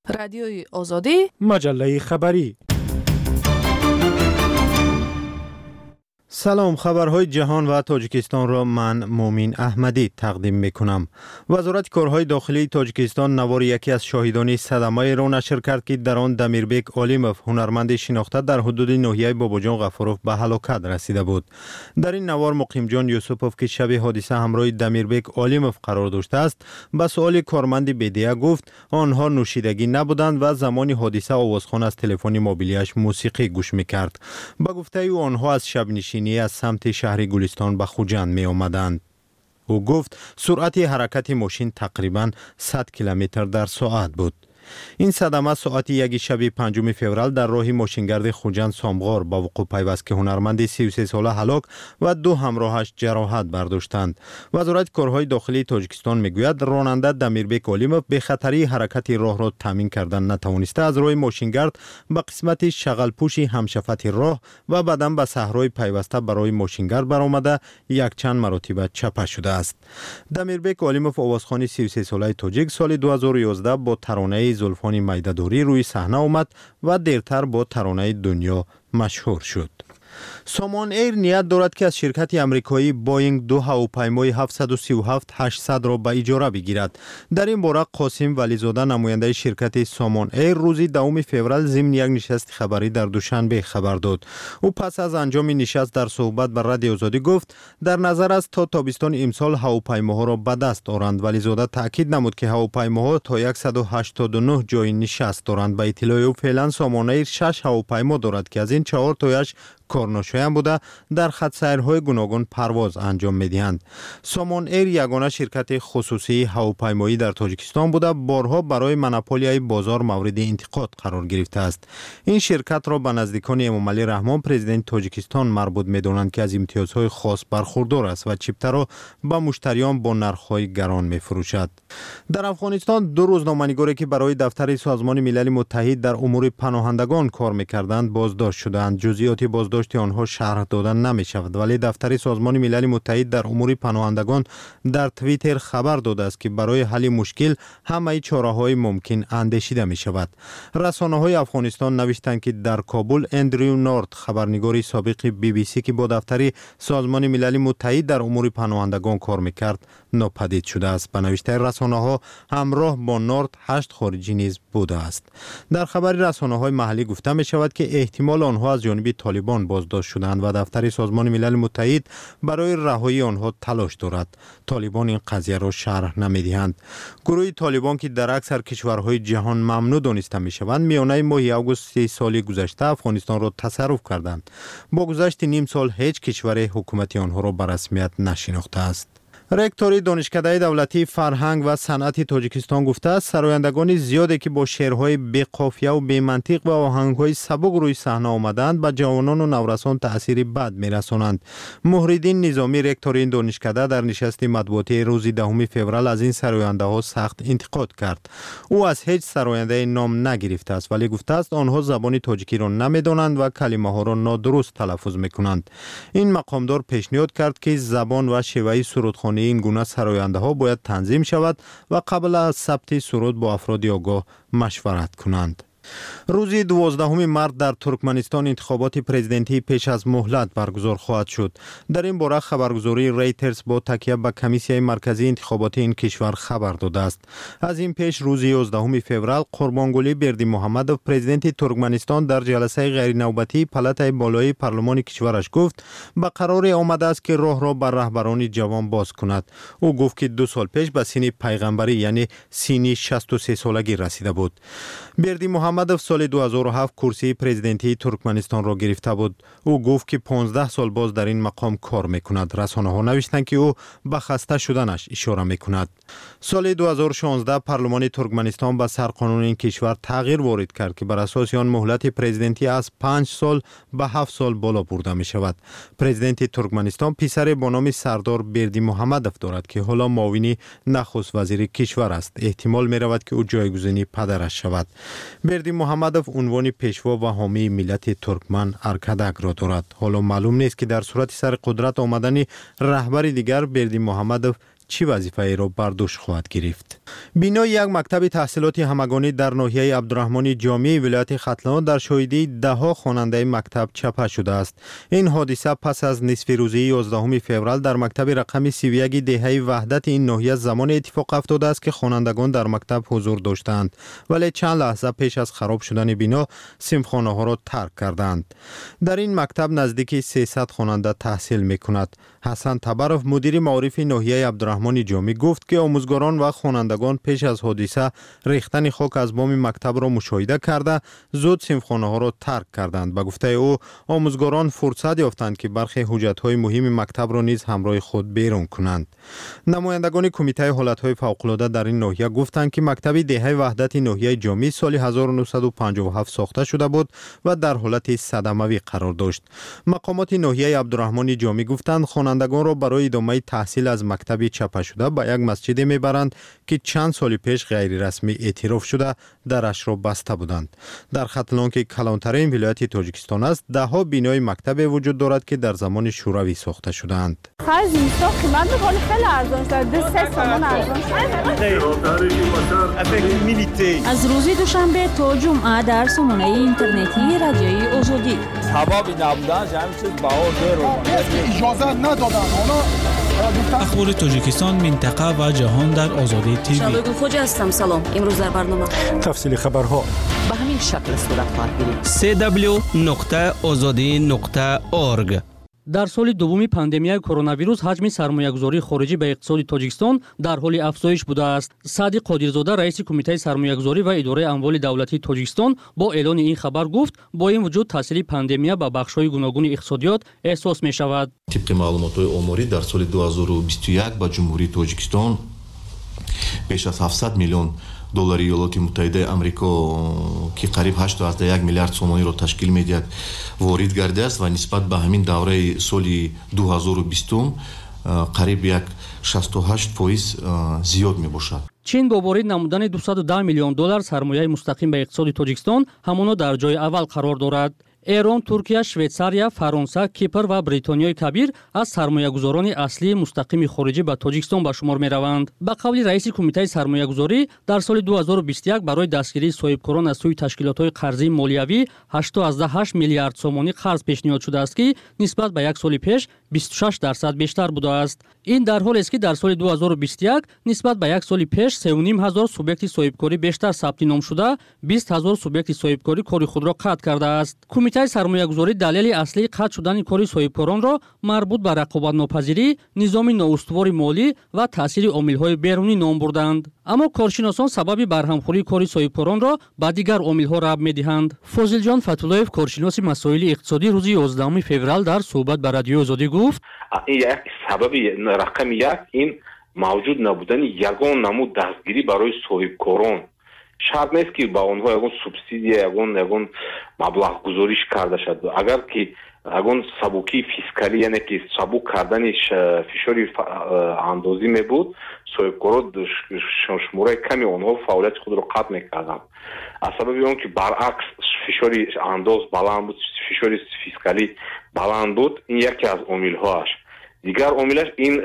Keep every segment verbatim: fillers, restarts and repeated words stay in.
رادیوی آزادی، مجله خبری. سلام، خبرهای جهان و تاجیکستان را من مومین احمدی تقدیم میکنم. وزارت کارهای داخلی تاجیکستان نوار یکی از شاهدان صدمه را نشر کرد که در آن دمیربک علیموف، هنرمند شناخته در حدود ناحیه باباجان غفاروف، به هلاکت رسیده بود. در این نوار مقیم جان یوسفوف که شب حادثه همراه دمیربک علیموف قرار داشته است، به سؤال کارمند بیدیه گفت آنها نوشیدگی نبودند و زمان حادثه آوازخوان از تلفن موبیلیش موسیقی گوش میکرد. به گفته او آنها از شب نشینی از سمت شهر گلستان به خوجند می آمدند. او گفت سرعت حرکت ماشین تقریباً صد کیلومتر در ساعت بود. این صدمه ساعت یک شب پنجم فوریه در راه ماشینگرد خوجند سامغار با وقوع پیوست که هنرمند سی و سه ساله هلاک و دو همراهش جراحت برداشتند. وزارت کارهای داخلی تاجیکستان میگوید راننده دمیربک علیموف به خطری حرکت راه را تامین کردن نتوانسته از راه ماشینگرد به قسمت شغلپوش همشفت راه و بعداً به صحرای پیوسته برای ماشینگرد برآمده یک چند مراتب چپه شده است. دمیربک علیموف آوازخوان سی و سه ساله تاجیک سال دو هزار و یازده با ترانه زلفان میده‌داری روی صحنه آمد و دیرتر با ترانه دنیا مشهور شد. سامان ایر نیت دارد که از شرکت امریکایی بوینگ دو هواپیمای هفتصد و سی و هفت هشتصد را به اجاره بگیرد. در این باره قاسم ولیزاده نماینده شرکت سامان ایر روزی دوم فوریه ضمن یک نشست خبری در دوشنبه خبر داد. او پس از انجام نشست در صحبت با رادیو آزادی گفت در نظر است تا تابستان امسال هواپیماها را به دست آورند. ولیزاده تاکید نمود که هواپیماها تا صد و هشتاد و نه جای نشست دارند. به اطلاع او فعلا سامان ایر شش هواپیما دارد که از این چهار تایش کارناشایان بوده در خط سیرهای گوناگون پرواز انجام میدهند. سامان ایر یگانه شرکت خصوصی هواپیمایی در تاجیکستان بوده بارها برای مونوپولی بازار مورد انتقاد قرار گرفته است. این شرکت را به نزدیکان امامعلی رحمان پرزیدنت تاجیکستان مربوط میدانند که از امتیازهای خاص برخوردار است و چیپتر را به مشتریان با نرخ‌های گران میفروشد. در افغانستان دو روزنامه‌نگاری که برای دفتر سازمان ملل متحد در امور پناهندگان کار می‌کردند بازداشت شدند. جزئیات بازداشت آنها شرح دادن نمی شود، ولی دفتر سازمان ملل متحد در امور پناهندگان در توییتر خبر داده است که برای حل مشکل همه چاره‌های ممکن اندیشیده می شود. رسانه‌های افغانستان نوشتند که در کابل اندریو نورت، خبرنگاری سابق بی بی سی که با دفتر سازمان ملل متحد در امور پناهندگان کار می‌کرد ناپدید شده است. به نوشته رسانه‌ها همراه با نورت هشت خارجی نیز بوده است. در خبر رسانه‌های محلی گفته می شود که احتمال آنها از جانب طالبان بازداشت شدند و دفتر سازمان ملل متحد برای رهایی آنها تلاش دارد. طالبان این قضیه را شرح نمی‌دهند. گروه طالبان که در اکثر کشورهای جهان ممنوع دانسته می‌شوند، میانه ماه آگوست سال گذشته افغانستان را تصرف کردند. با گذشت نیم سال هیچ کشور حکومتی آنها را به رسمیت نشناخته است. رکتور دانشکده دولتی فرهنگ و صنعت تاجیکستان گفته است سرایندگان زیادی که با شعرهای بی قافیه و بی منطق و آهنگهای سبک روی صحنه آمدند به جوانان و نورسان تأثیر بد میرسانند. محیدالدین نظامی رکتور این دانشکده در نشست مطبوعاتی روز دهم فوریه از این سراینده ها سخت انتقاد کرد. او از هیچ سراینده نام نگرفته است، ولی گفته است آنها زبان تاجیکی را نمیدانند و کلمه ها را نادرست تلفظ میکنند. این مقامدار پیشنهاد کرد که زبان و شیوه سرودخوانی این گونه سراینده ها باید تنظیم شود و قبل از ثبت سرود با افراد آگاه مشورت کنند. روز دوازدهم مارس در ترکمنستان انتخابات پرزیدنتی پیش از مهلت برگزار خواهد شد. در این باره خبرگزاری ریترز با تکیه به کمیسیون مرکزی انتخابات این کشور خبر داده است. از این پیش روز یازدهم فوریه قربانگلی بردیمحمدوف پرزیدنت ترکمنستان در جلسه غیر نوبتی پلات بالای پارلمان کشورش گفت به قرار آمده است که راه را بر رهبران جوان باز کند. او گفت که دو سال پیش به سن پیغمبری یعنی سن شصت و سه سالگی رسیده بود. بردیمحمدوف سال دو هزار و هفت کرسی پرزیدنتی ترکمنستان را گرفته بود. او گفت که پانزده سال باز در این مقام کار میکند. رسانه‌ها نوشتند که او به خسته شدنش اشاره میکند. سال دو هزار و شانزده پارلمان ترکمنستان به سرقانون این کشور تغییر وارد کرد که بر اساس آن مهلت پرزیدنتی از پنج سال به هفت سال بالا برده می شود. پرزیدنت ترکمنستان پسر با نام سردار بردیمحمدوف دارد که حالا معاون نخست وزیر کشور است. احتمال می رود که او جایگزین پدرش شود. بردیمحمدوف عنوان پیشوا و حامی ملت ترکمن ارکدک را دارد. حالا معلوم نیست که در صورت سر قدرت آمدن رهبر دیگر بردیمحمدوف چی وظیفه‌ای را بر دوش خواهد گرفت. بینای یک مکتب تحصیلات همگانی در ناحیه عبدالرحمن جامی ولایت ختلان در شاهدی ده ها خواننده مکتب چپه شده است. این حادثه پس از نصف روزی یازدهم فوریه در مکتب رقم سی و یک دهه وحدت این ناحیه زمان اتفاق افتاده است که خوانندگان در مکتب حضور داشتند، ولی چند لحظه پیش از خراب شدن بنا سیمخانه ها را ترک کردند. در این مکتب نزدیک سیصد خواننده تحصیل می‌کند. حسن تبرف مدیر معارف ناحیه عبدالرحمن جامی گفت که آموزگاران و خوانندگان پیش از حادثه ریختن خاک از بام مکتب را مشاهده کرده زود سیمخانه ها را ترک کردند. به گفته او آموزگاران فرصت یافتند که برخی حجت‌های مهم مکتب را نیز همراه خود بیرون کنند. نمایندگان کمیته حالت‌های فوق‌العاده در این ناحیه گفتند که مکتب دهه وحدت ناحیه جامی سال هزار و نهصد و پنجاه و هفت ساخته شده بود و در حالت صدموی قرار داشت. مقامات ناحیه عبدالرحمن جامی گفتند خوانندگان را برای ادامه تحصیل از مکتب چپه شده به یک مسجد میبرند که چند سال پیش غیر رسمی اعتراف شده درش را بسته بودند. در ختلان که کلانترین ولایت تاجیکستان است، ده ها بینای مکتب وجود دارد که در زمان شوروی ساخته شده‌اند. خرج اینستا قیمت بخواد خیلی ارزان شده، دو سه تومان ارزان شده. از روز دوشنبه تا جمعه در سامانه اینترنتی رادیوی آزادی حبابی نبودن همین چیز باور داره اجازه ندادن. اخبار تاجیکستان، منطقه و جهان در آزادی تیوی. شباب خوج هستم. سلام. امروز در برنامه تفصیل خبرها به همین شکل صورت خواهد گرفت. سی دبلیو نقطه آزادی نقطه اورگ. در سال دوم پاندمیای کرونا ویروس حجم سرمایه‌گذاری خارجی به اقتصاد تاجیکستان در حال افزایش بوده است. صادق قادرزاده رئیس کمیته سرمایه‌گذاری و اداره اموال دولتی تاجیکستان با اعلان این خبر گفت با این وجود تاثیر پاندمیا به بخش‌های گوناگون اقتصادیات احساس می‌شود. طبق معلومات‌های آماری در سال دو هزار و بیست و یک با جمهوری تاجیکستان بیش از هفتصد میلیون دلار ایالات متحده آمریکا که قریب هشتاد و یک میلیارد سومانی را تشکیل می‌دهد وارد گردیده است و نسبت به همین دوره سال دو هزار و بیست قریب یک شصت و هشت درصد زیاد میباشد. چین با وارد نمودن دویست و ده میلیون دلار سرمایه مستقیم به اقتصاد تاجیکستان همانا در جای اول قرار دارد. ایران، ترکیه، شویتساریا، فرانسه، کیپر و بریتانیای کبیر از سرمایه‌گذاران اصلی مستقیم خارجی به تاجیکستان به شمار می‌روند. به قول رئیس کمیته سرمایه‌گذاری در سال دو هزار و بیست و یک برای دستگیری صاحبکاران از سوی تشکیلات‌های قرضی مالیوی هشتاد و هشت میلیارد سومانی قرض پیشنهاد شده است که نسبت به یک سال پیش بیست و شش درصد بیشتر بوده است. این در حالی است که در سال دو هزار و بیست و یک نسبت به یک سال پیش سه و نیم هزار سوبیکت صاحبکاری بیشتر ثبت نام شده، بیست هزار سوبیکت صاحبکاری کار خود را قطع کرده است. کمیته سرمایه‌گذاری دلیل اصلی قطع شدن کار صاحبکاران را مربوط به رقابت ناپذیری، نظام نااستوار مالی و تاثیر عامل‌های بیرونی نام بردند. اما کارشناسان سبب برهمخوری کار صاحبکاران را به دیگر عامل‌ها ربط می‌دهند. فاضل جان فتولایف کارشناس مسائل اقتصادی روز یازدهم فوریه در صحبت با رادیو آزادی گفت: این یک سبب رقم یک این موجود نبودن یگان نمود دستگیری برای صاحبکاران. شرط نیست که با اونها یگان سوبسیدی یگان یگان مبلغ گذاریش کرده شد. اگر که یگان سبوکی فیسکالی یعنی که سبوک کردنش فشاری اندازی می بود، صاحبکاران شماره کمی اونها فعالیت خود را قطع میکردند. از سبب اون که برعکس فشاری انداز بلند بود، فشاری فیسکالی بلند بود، این یکی از عامل‌هاش. دیگر عاملش این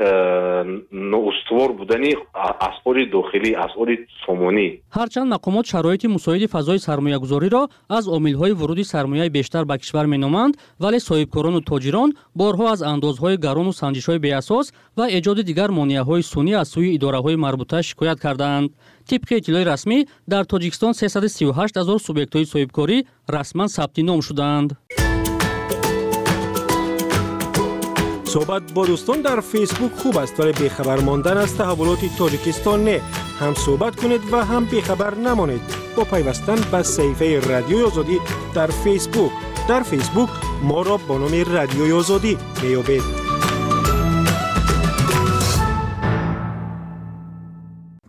نااستوار بودنی اسعار داخلی، اسعار سامانی. هرچند مقامات شرایط مساعد فضای سرمایه‌گذاری را از عامل‌های ورود سرمایه بیشتر به کشور می‌نامند، ولی صاحبکاران و تاجران بارها از اندازهای گران و سنجش‌های بی‌اساس و ایجاد دیگر مانع‌های سنی از سوی اداره‌های مربوطه شکایت کردند. طبق اطلاع رسمی در تاجیکستان سیصد و سی و هشت هزار سوبیکت‌های صاحبکاری رسما ثبت نام شدند. صحبت با دوستان در فیسبوک خوب است، ولی بیخبر ماندن از تحولات تاجیکستان نه. هم صحبت کنید و هم بیخبر نمانید با پیوستن به صفحه رادیوی آزادی در فیسبوک. در فیسبوک ما را با نام رادیوی آزادی میابید.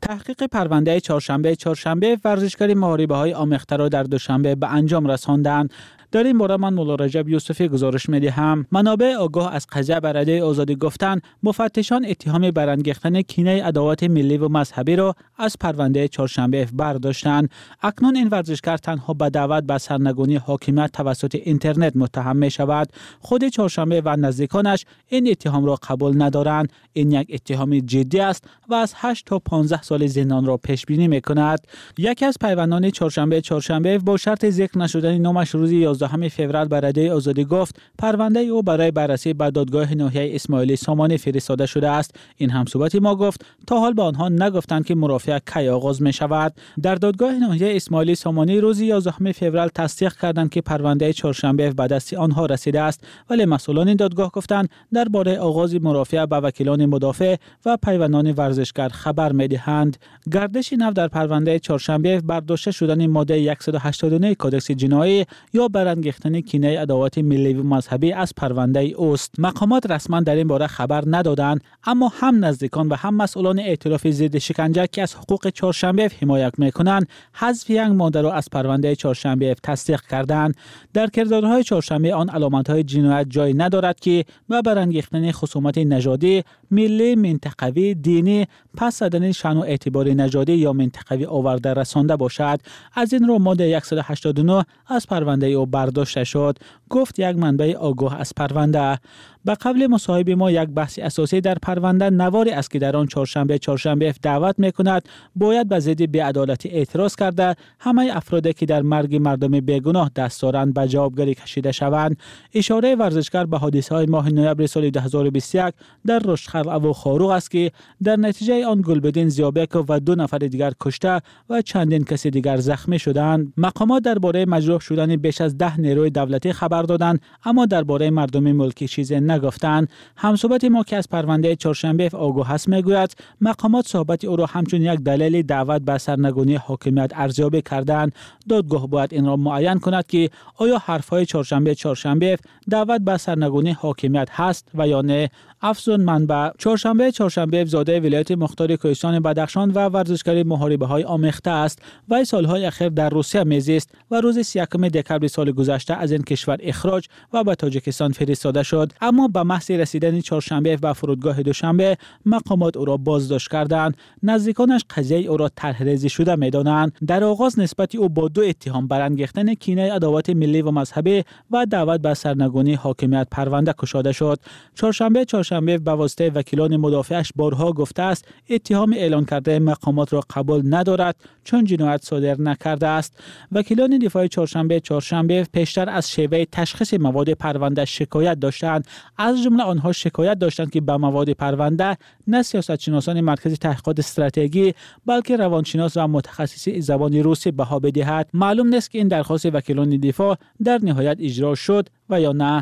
تحقیق پرونده چهارشنبه چهارشنبه ورزشکاری محاربه‌های آمیخته را در دوشنبه به انجام رساندند. در این باره من مولا رجب یوسفی گزارش می‌دهم. منابع آگاه از قضیه به رادیوی آزادی گفتند مفتشان اتهام برانگیختن کینه عداوت ملی و مذهبی را از پرونده چهارشنبه برداشتند. اکنون این ورزشکار تنها به دعوت به سرنگونی حاکمیت توسط اینترنت متهم می شود. خود چهارشنبه و نزدیکانش این اتهام را قبول ندارند. این یک اتهام جدی است و از هشت تا پانزده سال زندان را پیش بینی می‌کند. یکی از پیوندان چهارشنبه چهارشنبه با شرط ذکر نشدن نامش روز یازدهم فوریه به رادیوی آزادی گفت پرونده او برای بررسی به دادگاه ناحیه اسماعیلی سامانی فرستاده شده است. این همصحبت ما گفت تا حال به آنها نگفتند که مرافعه کی آغاز می شود. در دادگاه ناحیه اسماعیلی سامانی روز یازدهم فوریه تصدیق کردند که پرونده چهارشنبه به دست آنها رسیده است، ولی مسئولان دادگاه گفتند درباره آغاز مرافعه به وکیلان مدافع و پیوندان ورزشکار خبر می دهند. گردش نو در پرونده چهارشنبه برداشته شدن ماده صد و هشتاد و نه کدکس جنایی یا برانگیختن کینه عداوت ملی و مذهبی از پرونده اوست. مقامات رسما در این باره خبر ندادند، اما هم نزدیکان و هم مسئولان ائتلاف ضد شکنجه که از حقوق چهارشنبه حمایت میکنند حذف یک ماده را از پرونده چهارشنبه تصدیق کردند. در کردارهای چهارشنبه آن علامت‌های جنایت جای ندارد که به برانگیختن خصومت نژادی، ملی، منطقوی، دینی، پس زدن شأن و اعتبار نژادی یا منطقوی آورده رسانده باشد. از این رو ماده صد و هشتاد و نه از پرونده او برداشته شد، گفت یک منبع آگاه از پرونده. به قبل مصاحبه ما یک بحث اساسی در پرونده نواری است که در آن چهارشنبه چهارشنبه دعوت میکند باید به ضد بی‌عدالتی اعتراض کرده همه افرادی که در مرگ مردم بیگناه دست دارند به جوابگری کشیده شوند. اشاره ورزشکار به حادثه‌های ماه نوامبر سال دو هزار و بیست و یک در رشتخلع و خاروق است که در نتیجه آن گلبدین زیابک و دو نفر دیگر کشته و چندین کسی دیگر زخمی شدند. مقامات درباره مجروح شدن بیش از ده نیروی دولتی خبر دادند، اما درباره مردم ملکی چیزی نگفتند. همصحبت ما که از پرونده چهارشنبه آگاه است میگوید مقامات صحبت او را همچون یک دلیل دعوت به سرنگونی حاکمیت ارزیابی کردند. دادگاه باید این را معین کند که آیا حرفهای چهارشنبه چهارشنبه دعوت به سرنگونی حاکمیت هست و یا نه. افزون منبع چهارشنبه چهارشنبه زاده ولایت مختار کوهستان بدخشان و ورزشکاری محاربه‌های آمیخته است و سالهای اخیر در روسیه میزیست و روز سی و یکم دکمبر سال گذشته از این کشور اخراج و به تاجیکستان فرستاده شد، اما به محض رسیدن چهارشنبه به فرودگاه دوشنبه مقامات او را بازداشت کردند. نزدیکانش قضیه او را طرح‌ریزی شده می‌دانند. در آغاز نسبت او با دو اتهام برانگیختن کینه عداوت ملی و مذهبی و دعوت به سرنگونی حاکمیت پرونده گشوده شد. چهارشنبه چهارشنبه به واسطه وکیلان مدافعش بارها گفته است اتهام اعلان کرده مقامات را قبول ندارد چون جنایت صادر نکرده است. وکیلان دفاع چهارشنبه چهارشنبه پیشتر از شیوه تشخیص مواد پرونده شکایت داشتند. از جمله آنها شکایت داشتند که به مواد پرونده نه سیاستشناسان مرکز تحقیقات استراتژی بلکه روانشناس و متخصص زبان روسی بها بدهد. معلوم نیست که این درخواست وکیلان دفاع در نهایت اجرا شد و یا نه.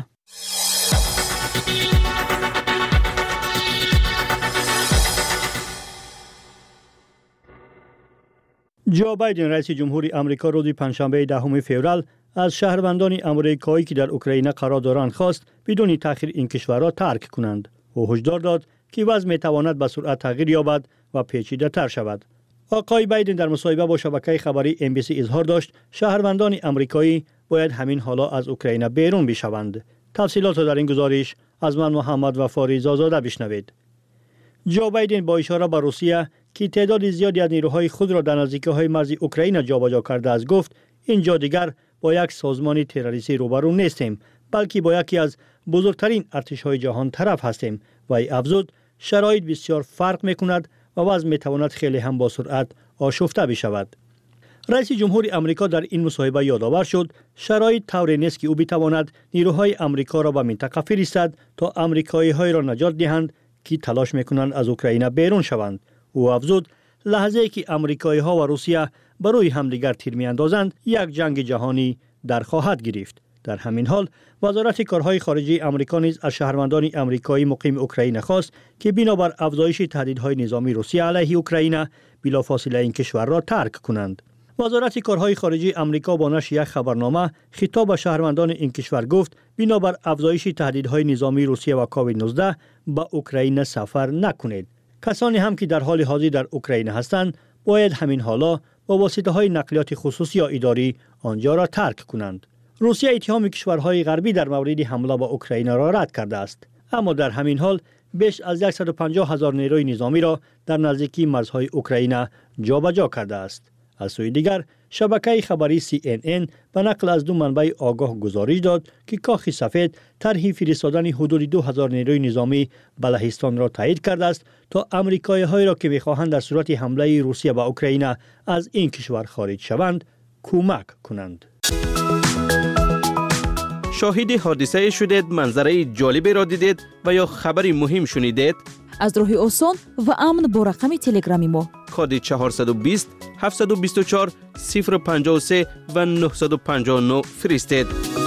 جو بایدن رئیس جمهوری آمریکا روز پنجشنبه دهم فوریه از شهروندان آمریکایی که در اوکراین قرار دارند خواست بدون تأخیر این کشور را ترک کنند. او هشدار داد که وضع میتواند به سرعت تغییر یابد و پیچیده تر شود. آقای بایدن در مصاحبه با شبکه خبری ام بی سی اظهار داشت شهروندان آمریکایی باید همین حالا از اوکراین بیرون بشوند. تفصیلات در این گزارش از من محمد وفاری زازاده بشنوید. جو بایدن با اشاره به روسیه که تعداد زیادی از نیروهای خود را در نزدیکی‌های مرز اوکراین جابجا کرده است گفت اینجا دیگر با یک سازمان تروریستی روبرو نیستیم بلکه با یکی از بزرگترین ارتش‌های جهان طرف هستیم و ای افزود شرایط بسیار فرق می‌کند و وضع می‌تواند خیلی هم با سرعت آشفته بشود. رئیس جمهوری آمریکا در این مصاحبه یادآور شد شرایط طوری نیست که او بتواند نیروهای آمریکا را به منطقه فرستد تا آمریکایی‌ها را نجات دهند که تلاش می‌کنند از اوکراین بیرون شوند. او افزود لحظه‌ای که آمریکایی‌ها و روسیه برای همدیگر تیر می‌اندازند یک جنگ جهانی در خواهد گرفت. در همین حال وزارت کارهای خارجه آمریکا نیز از شهروندان آمریکایی مقیم اوکراین خواست که بنابر افزایش تهدیدهای نظامی روسیه علیه اوکراین بلافاصله این کشور را ترک کنند. وزارت کارهای خارجه آمریکا با نشر یک خبرنامه خطاب به شهروندان این کشور گفت بنابر افزایش تهدیدهای نظامی روسیه و کووید نوزده به اوکراین سفر نکنید. کسانی هم که در حال حاضر در اوکراین هستند باید همین حالا با واسطه های نقلیات خصوصی یا اداری آنجا را ترک کنند. روسیه اتهام کشورهای غربی در مورد حمله به اوکراین را رد کرده است، اما در همین حال بیش از صد و پنجاه هزار نیروی نظامی را در نزدیکی مرزهای اوکراین جابجا کرده است. از سوی دیگر شبکه خبری سی ان ان به نقل از دو منبع آگاه گزارش داد که کاخ سفید طرح فرستادن حدود دو هزار نیروی نظامی به لهستان را تایید کرده است تا آمریکایی‌هایی را که می‌خواهند در صورت حمله روسیه به اوکراین از این کشور خارج شوند کمک کنند. شاهد حادثه شدید، منظره جالبی را دیدید و یا خبری مهم شنیدید؟ از راه آسان و امن با رقم تلگرامی ما کد چهارصد و بیست هفتصد و بیست و چهار صفر و پنجاه و سه و نهصد و پنجاه و نه فرستید.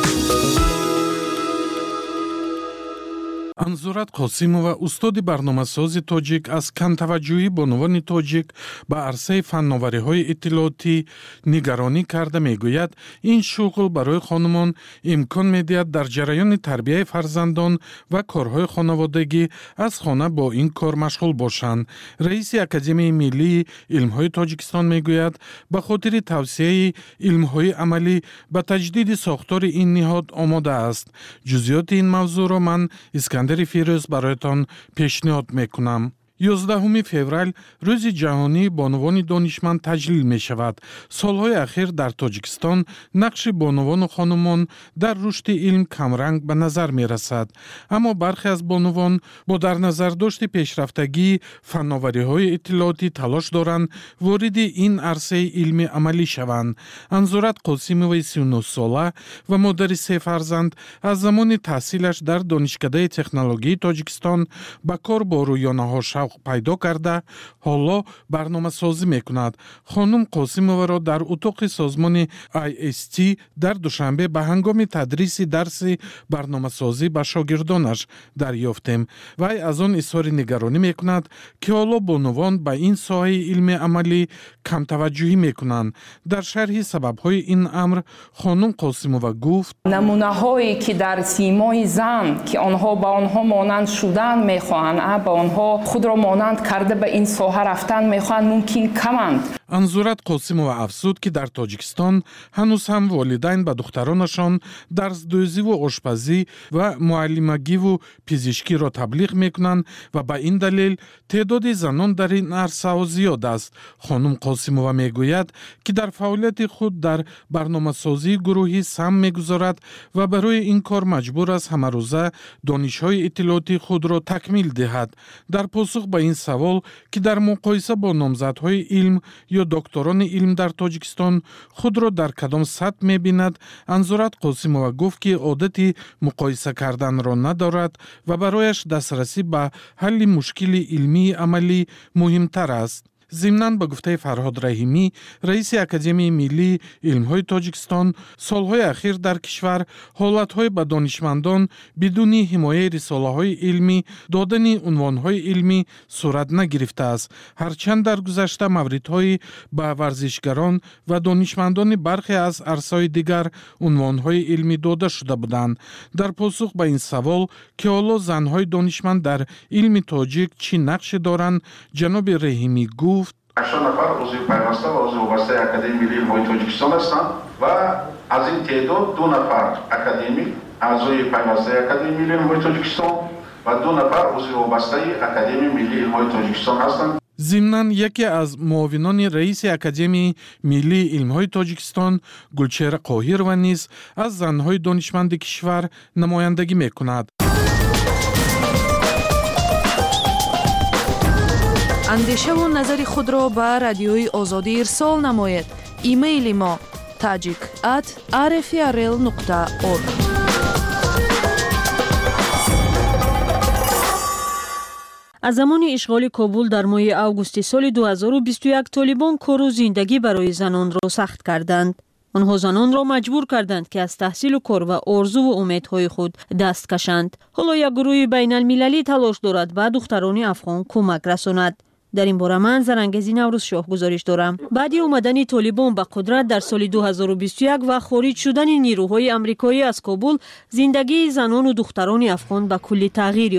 анзурат қосимова устоди барномасози тоҷик аз камтаваҷҷӯҳӣ бонувони тоҷик ба арсаи фанновариҳои иттилоотӣ нигаронӣ карда мегӯяд, ин шуғл барои хонумон имкон медиҳад дар ҷараёни тарбияи фарзандон ва корҳои хонаводагӣ аз хона бо ин кор машғул бошанд. раиси Академияи миллии илмҳои Тоҷикистон мегӯяд, ба хотири тавсеяи илмҳои амалӣ ба таҷдиди сохтори ин ниҳод омода аст. ҷузъиёти ин мавзӯъро ман Искандер Фирӯз бароятон пешниҳод мекунам. ёздаҳуми феврал рӯзи ҷаҳонии бонувони донишманд таҷлил мешавад. солҳои ахир дар Тоҷикистон нақши бонувону хонумон дар рушди илм камранг ба назар мерасад. аммо бархе аз бонувон бо дар назардошти пешрафтагии фанновариҳои иттилоотӣ талош доранд вориди ин арсаи илми амалӣ шаванд. Анзурат Қосимоваи си و نه сола ва модари се фарзанд аз замони таҳсилаш дар Донишкадаи технологии Тоҷикистон ба кор бо рӯёнаҳо шавқ пайдо карда ҳоло барномасозӣ мекунад. хонум Қосимоваро дар утоқи созмони ай эс ти дар душанбе ба ҳангоми тадриси дарси барномасозӣ ба шогирдонаш дарёфтем. вай аз он изҳори нигаронӣ мекунад ки ҳоло бонувон ба ин соҳаи илми амалӣ камтаваҷҷӯҳӣ мекунанд. дар шарҳи сабабҳои ин амр хонум Қосимова гуфт: намунаҳое ки дар симои зан ки онҳо ба онҳо монанд шудан мехоҳанд, ба онҳо худро монанд карда ба ин соҳа рафтан мехоҳанд, мумкин каманд. Анзурат Қосимова афзуд ки дар Тоҷикистон ҳанӯз ҳам волидайн ба духтаронашон дарсдӯзиву ошпазӣ ва муаллимагиву пизишкиро таблиғ мекунанд ва ба ин далел теъдоди занон дар ин арсаҳо зиёд аст. хонум Қосимова мегӯяд ки дар фаъолияти худ дар барномасозии гурӯҳӣ сам мегузорад ва барои ин кор маҷбур аст ҳамарӯза донишҳои иттилоотии худро такмил диҳад. дар посух ба ин савол ки дар муқоиса бо номзадҳои илм ё докторони илм дар Тоҷикистон худро дар кадом сатҳ мебинад, Анзурат Қосимова гуфт ки одати муқоиса карданро надорад ва барояш дастрасӣ ба ҳалли мушкили илмии амалӣ муҳимтар аст. зимнан ба гуфтаи Фарҳод Раҳимӣ, раиси Академияи миллии илмҳои Тоҷикистон, солҳои ахир дар кишвар ҳолатҳое ба донишмандон бидуни ҳимояи рисолаҳои илмӣ додани унвонҳои илмӣ сурат нагирифтааст. ҳарчанд дар гузашта мавридҳои ба варзишгарон ва донишмандони бархе аз арсаҳои дигар унвонҳои илмӣ дода шуда буданд. дар посух ба ин савол ки ҳоло занҳои донишманд дар илми тоҷик чӣ нақше доранд, ҷаноби Раҳимӣ гуфт: هشتاد نفر عضو پیوسته و عضو وابسته اکادمی ملی علم‌های تاجیکستان هستند و از این تعداد دو نفر اکادمی اعضای پیوسته اکادمی ملی علم‌های تاجیکستان و دو نفر عضو وابسته اکادمی ملی علم‌های تاجیکستان هستند. зимнан яке аз муовинони раиси Академияи миллии илмҳои Тоҷикистон Гулчера Қоҳирова низ аз занҳои донишманди кишвар намояндагӣ мекунад. андешаву назари худро ба радиои озодӣ ирсол намоед. имейли мо tajik at r f r l нуқта org. аз замони ишғоли Кобул дар моҳи августи соли ду ҳазору бисту як толибон кору зиндагӣ барои занонро сахт карданд. онҳо занонро маҷбур карданд ки аз таҳсилу кор ва орзуву умедҳои худ даст кашанд. ҳоло як гурӯҳи байналмилалӣ талош дорад ба духтарони афғон кӯмак расонад. дар ин бора ман Зарангези Наврӯзшоҳ гузориш дорам. баъди омадани толибон ба қудрат дар соли ду ҳазору бисту як ва хориҷ шудани нирӯҳои амрикоӣ аз Кобул, зиндагии занону духтарони афғон ба кулли тағйир ёфт.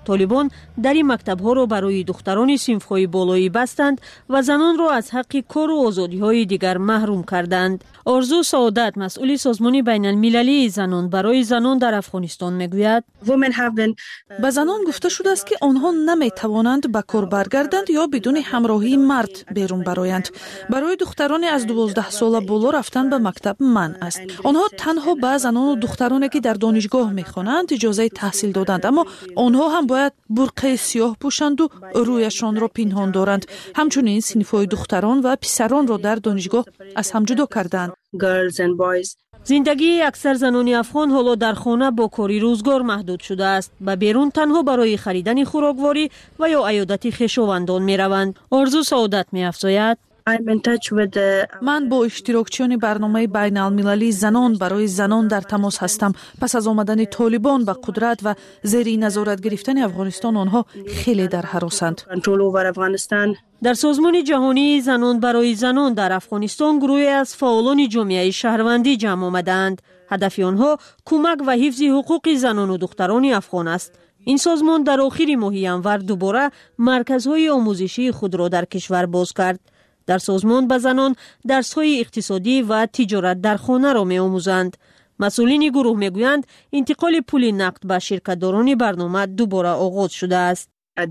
طالبان در این مکتب‌ها را برای دختران صنف‌های بالایی بستند و زنان را از حق کار و آزادی‌های دیگر محروم کردند. آرزو سعادت، مسئول سازمان بین‌المللی زنان برای زنان در افغانستان میگوید: به زنان گفته شده است که آنها نمی‌توانند به کار برگردند یا بدون همراهی مرد بیرون برآیند. برای دختران از دوازده ساله بالا رفتن به مکتب منع است. آنها تنها به زنان و دخترانی که در دانشگاه می‌خوانند اجازه تحصیل دادند، اما آنها هم باید برقع سیاه پوشند و رویشان را پنهان دارند. همچنین صنف‌های دختران و پسران را در دانشگاه از هم جدا کردند. زندگی اکثر زنان افغان حالا در خانه با کاری روزگار محدود شده است. به بیرون تنها برای خریدن خوراکواری و یا عیادت خویشاوندان می‌روند. آرزو سعادت می‌افزاید: من با اشتراکچیان برنامه بین المللی زنان برای زنان در تماس هستم. پس از آمدن طالبان به قدرت و زیر نظارت گرفتن افغانستان آنها خیلی در هراسند. در سازمان جهانی زنان برای زنان در افغانستان گروهی از فعالان جامعه شهروندی جمع آمدند. هدف آنها کمک و حفظ حقوق زنان و دختران افغان است. این سازمان در آخر ماه انور دوباره مرکزهای آموزشی خود را در کشور باز کرد. در سازمان به زنان درس‌های اقتصادی و تجارت در خانه را می‌آموزند. مسئولین گروه می‌گویند انتقال پول نقد به شرکت‌داران برنامه دوباره آغاز شده است.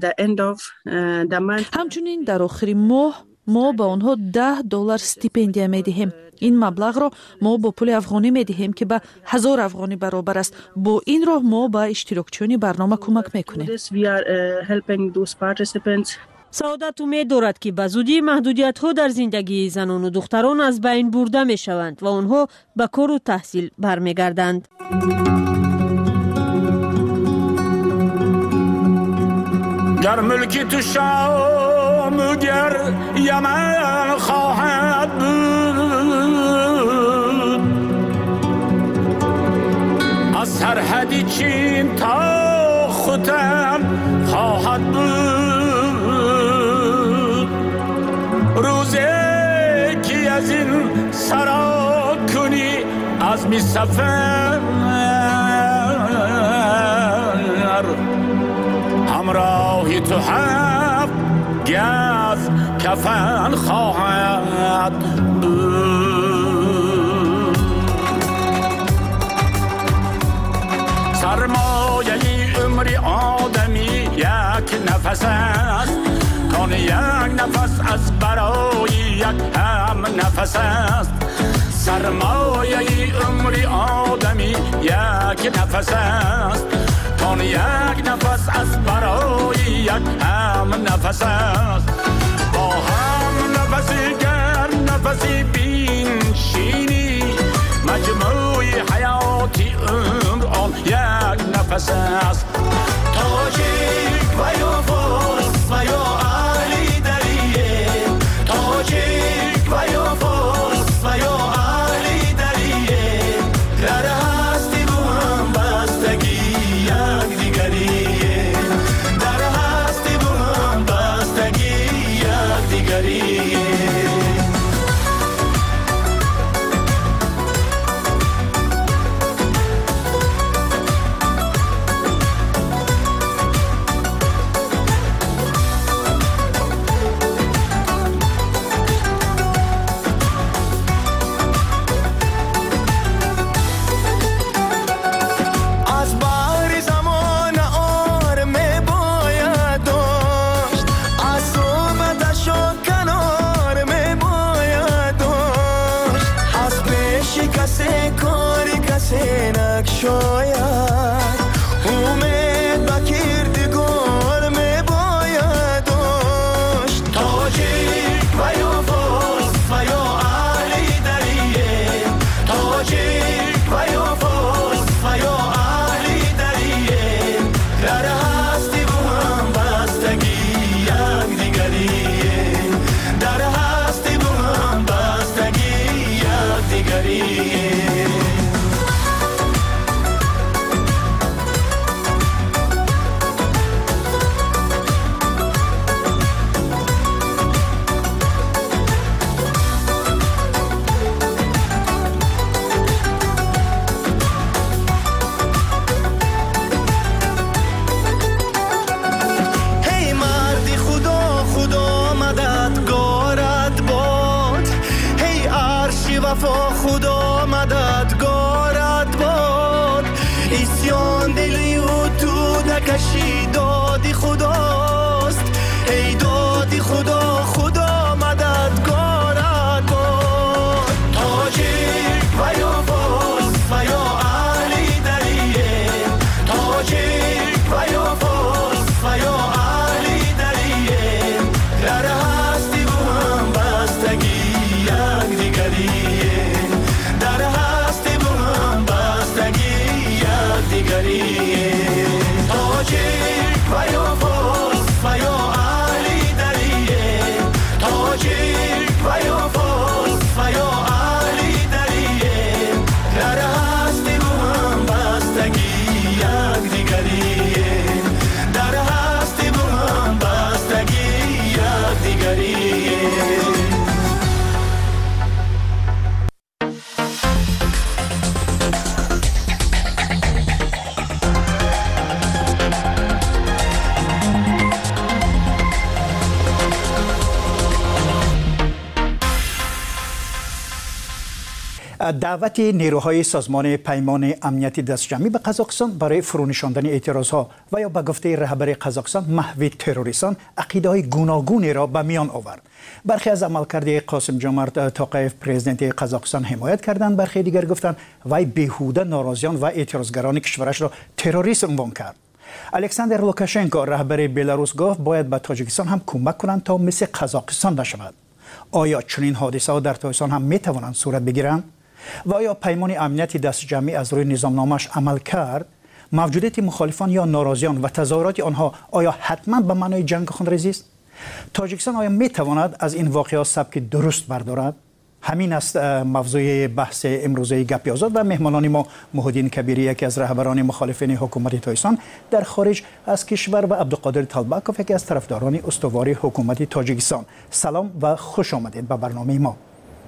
همچنین در آخر ماه ما به آنها ده دلار استیپندیا می‌دهیم. این مبلغ را ما با پول افغانی می‌دهیم که به هزار افغانی برابر است. با این راه ما به اشتراکچیان برنامه کمک می‌کنیم. سعادت امید دارد که به زودی محدودیت‌ها در زندگی زنان و دختران از بین برده می‌شوند و آنها به کار و تحصیل برمیگردند. گر ملکی تو شام گر یمن خواهد بود، از سرحدی چین تا ختن خواهد بود. روزی که از این سرا کنی از می سفر، همراهی تو هفت گز کفن خواهد بود. سرمایه عمر آدمی یک نفس است، کان یک نفس از برای یک هم نفس است. سرمایه عمر آدمی یک نفس است، کان یک نفس از برای یک هم نفس است. با هم نفسی گر نفسی بینشینی، مجموع حیاتی عمر آن یک نفس است. تاجیک و یا فارس و یا اهلی دریه، تاجیک و یا فارس و یا اهلی دریه، در هستی با هم بستگی یک دیگریه، در هستی با هم بستگی یک دیگریه. شاید امید با کردگار می باید داشت. تاجیک و یا فارس و یا اهلی دریه، تاجیک و یا فارس و یا اهلی دریه، در هستی با هم بستگی یک دیگریه، در هستی با هم بستگی یک دیگریه. خدا مددگارت باد اسیان دلی و تو نکشی دادی خداست ای دادی خدا خدا مددگارت باد تاجیک و یا فارس و یا اهلی دریه تاجیک و یا فارس و یا اهلی دریه در هستی و هم بستگی یک دیگریه در هستی و هم بستگی یک دیگریه تاجیک و یا فارس و یا اهلی دریه تاجیک و یا فارس و یا اهلی دریه در هستی و هم بستگی یک دیگریه در هستی و هم بستگی یک دیگریه دعوت نیروهای سازمان پیمان امنیتی دستجمعی به قزاقستان برای فرونشاندن اعتراضها و یا به گفته رهبر قزاقستان محو تروریستان عقیده‌های گوناگونی را به میان آورد. برخی از عملکرد قاسم جمعت توقیف پرزیدنت قزاقستان حمایت کردند، برخی دیگر گفتند وی بیهوده ناراضیان و اعتراضگران کشورش را تروریست عنوان کرد. الکساندر لوکاشنکو رهبر بلاروس گفت باید به تاجیکستان هم کمک کنند تا مثل قزاقستان نشود. آیا چنین حادثه‌ها در تاجیکستان هم میتوانند صورت بگیرند؟ و آیا پیمان امنیتی دست جمعی از روی نظامنامه‌اش عمل کرد؟ موجودیت مخالفان یا ناراضیان و تظاهرات آنها آیا حتما به معنای جنگ خونریزی است؟ تاجیکستان آیا میتواند از این واقعات سبک درست بردارد؟ همین است موضوع بحث امروزه گپی آزاد و مهمانان ما محمد کبیری یکی از رهبران مخالفین حکومت تاجیکستان در خارج از کشور و عبدالقادر طالبکوف یکی از طرفداران استوار حکومت تاجیکستان. سلام و خوش آمدید به برنامه ما.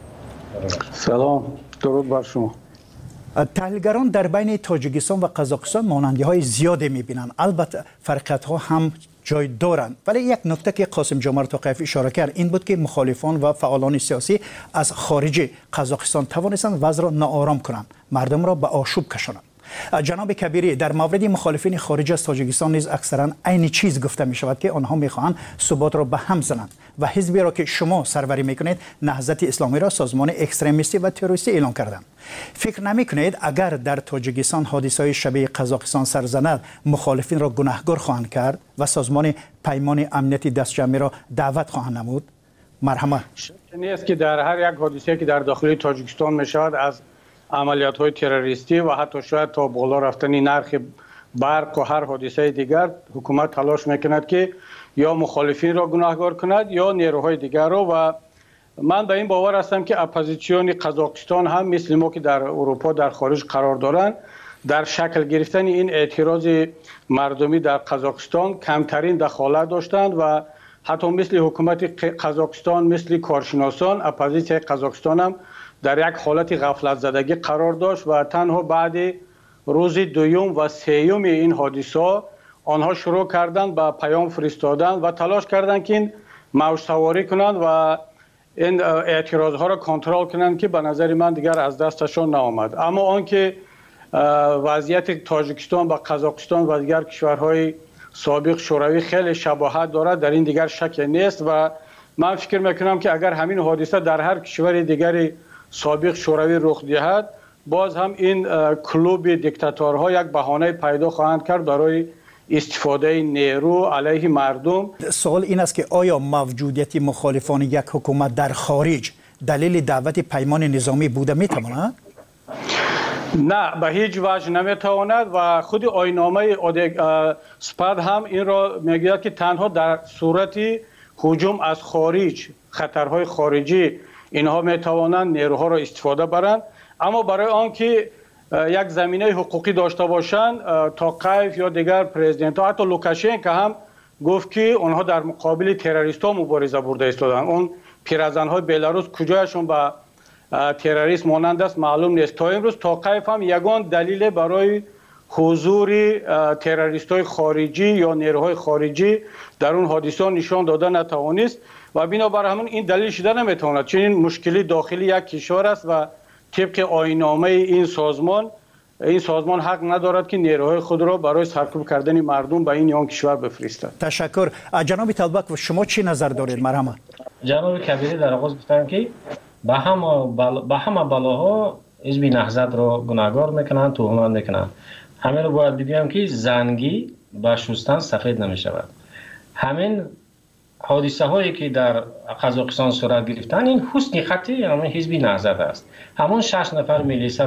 سلام، درود بر شما. تحلیلگران در بین تاجیکستان و قزاقستان مانندی های زیادی میبینند، البته فرقیت ها هم جای دارند، ولی یک نکته که قاسم جمعت توقیف اشاره کرد این بود که مخالفان و فعالان سیاسی از خارج قزاقستان توانستند وضع را ناآرام کنند، مردم را به آشوب کشانند. جناب کبیری، در مورد مخالفین خارج از تاجیکستان نیز اکثرا عین چیز گفته می شود که آنها میخواهند ثبات را به هم زنند و حزبی را که شما سروری میکنید نهضت اسلامی را سازمان اکستریمیستی و تروریستی اعلام کردند. فکر نمی کنید اگر در تاجیکستان حادثه‌های شبیه قزاقستان سر زند مخالفین را گناهکار خواهند کرد و سازمان پیمان امنیتی دستجمعی را دعوت خواهند نمود؟ مرحمت. شک نیست که در هر یک حادثه که در داخل تاجیکستان می شود از عملیات های تروریستی و حتی شاید تا بالا رفتن نرخ برق و هر حادثه دیگر حکومت تلاش میکند که یا مخالفین را گناهکار کند یا نیروهای دیگر را و من به این باور هستم که اپوزیسیون قزاقستان هم مثل ما که در اروپا در خارج قرار دارند در شکل گرفتن این اعتراض مردمی در قزاقستان کمترین دخالت داشتند و حتی مثل حکومت قزاقستان مثل کارشناسان اپوزیسیون قزاقستان هم در یک حالت غفلت زدگی قرار داشت و تنها بعد روز دوم و سوم این حادثه آنها شروع کردند به پیام فرستادن و تلاش کردند که این موج سواری کنند و این اعتراض ها را کنترل کنند که به نظر من دیگر از دستشان نآمد. اما آنکه وضعیت تاجیکستان و قزاقستان و دیگر کشورهای سابق شوروی خیلی شباهت دارد در این دیگر شک نیست و من فکر میکنم که اگر همین حادثه در هر کشور دیگری سابق شوروی رخ دهد باز هم این کلوب دیکتاتورها یک بهانه پیدا خواهند کرد برای استفاده نیرو علیه مردم. سوال این است که آیا موجودیت مخالفان یک حکومت در خارج دلیل دعوت پیمان نظامی بوده میتواند؟ نه، به هیچ وجه نمیتواند و خود آیین‌نامه سپاد هم این را میگوید که تنها در صورت هجوم از خارج، خطرهای خارجی اینها میتوانند نیروها را استفاده برند، اما برای آنکه یک زمینه حقوقی داشته باشند توقیف یا دیگر پرزیدنت ها حتی لوکاشنکو هم گفت که آنها در مقابل تروریست ها مبارزه برده ایستادند. اون پیرزن های بلاروس کجایشون به تروریست مانند است معلوم نیست. تا امروز توقیف هم یگان دلیل برای حضور تروریست های خارجی یا نیروهای خارجی در اون حادثه نشان داده نتوانست و بنابر همون این دلیل شده نمیتواند، چون این مشکلی داخلی یک کشور است و طبق آیین‌نامه این سازمان این سازمان حق ندارد که نیروهای خود را برای سرکوب کردن مردم به این آن کشور بفرستد. تشکر. جناب طالبک، شما چی نظر دارید؟ مرحبا. جناب کبیری در آغاز گفتن که به همه بل... به همه بلاها حزب نهضت را گناهکار میکنند، تهمت میکنند. همین رو باید بگویم که زنگی با شستن سفید نمیشود. همین حادثه هایی که در قزاقستان صورت گرفتن این حسن خطی همین حزب نهضت است. همون شش نفر میلیسا